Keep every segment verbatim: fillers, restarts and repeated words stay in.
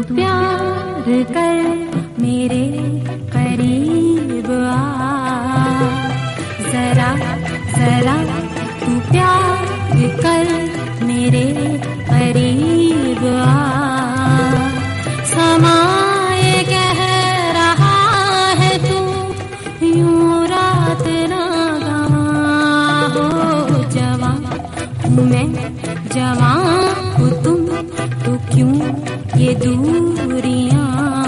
प्यार कर मेरे करीब आ, जरा जरा तू प्यार कर मेरे करीब आ। समाए कह रहा है तू यूं रात ना गवा हो, जवां हूँ मैं जवां हो तुम तो क्यों ये दूरियां।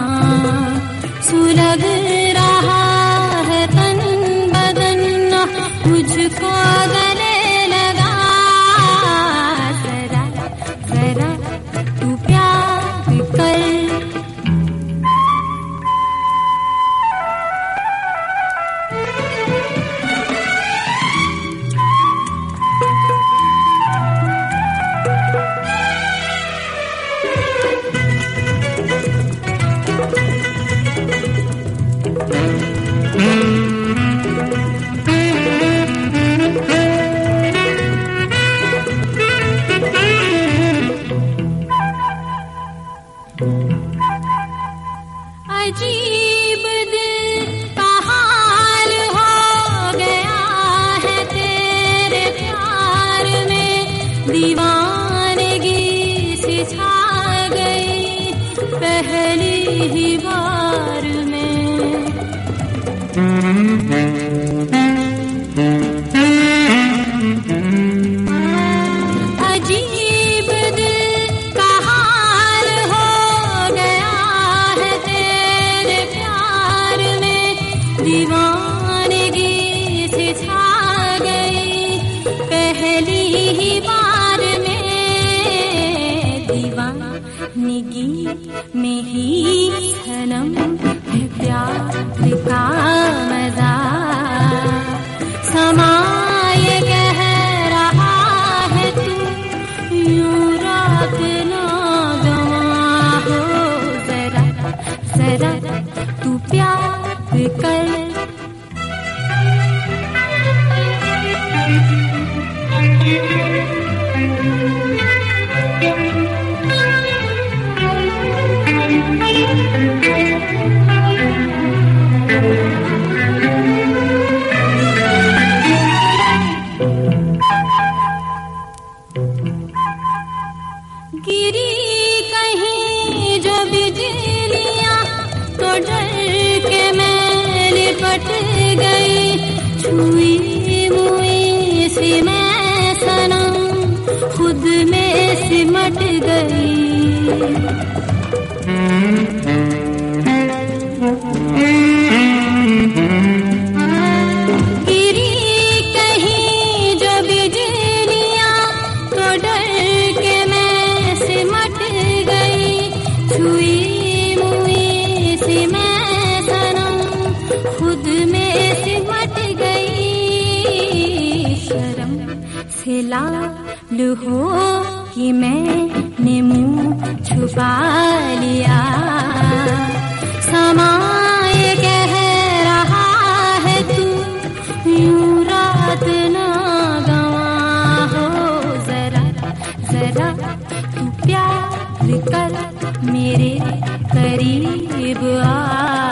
सुलग रहा है तन बदन मुझको गले लगा, जरा जरा तू प्यार कर। अजीब दिल का हाल हो गया है तेरे प्यार में, दीवानगी सी छा गई पहली ही बार में। अजीब दिल का हाल हो गया है तेरे प्यार में, दीवानगी से छा गई पहली ही बार में। दीवानगी में ही सनम है प्यार का मजा, समाए कह रहा है तू यूं रात ना गवा हो, जरा जरा तू प्यार कर। गिरी कहीं जो बिजलियां तो डर के मैं लिपट गई, छुई मुई सी मैं सनम खुद में सिमट गई। गिरी कहीं जो बिजलियां तो डर के मैं सिमट गई, छुई मुई सी मैं सनम खुद में सिमट गई। शर्म से लाल हो कि मैंने मुंह छुपा लिया, समाए कह रहा है तू यूं रात ना गवा हो, जरा जरा तू प्यार कर मेरे करीब आ।